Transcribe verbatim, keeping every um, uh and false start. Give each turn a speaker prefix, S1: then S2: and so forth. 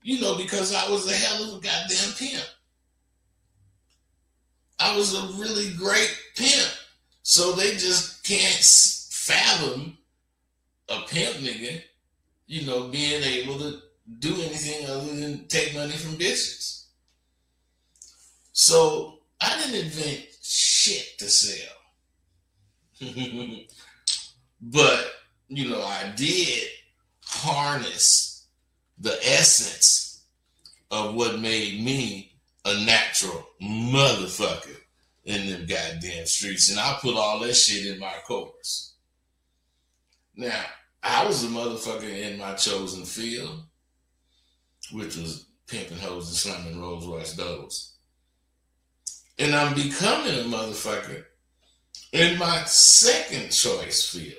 S1: You know, because I was a hell of a goddamn pimp. I was a really great pimp. So they just can't fathom a pimp nigga, you know, being able to do anything other than take money from bitches. So I didn't invent shit to sell. But, you know, I did harness the essence of what made me a natural motherfucker in them goddamn streets. And I put all that shit in my chorus. Now, I was a motherfucker in my chosen field, which was pimping hoes and slamming Rolls Royce doubles. And I'm becoming a motherfucker in my second choice field,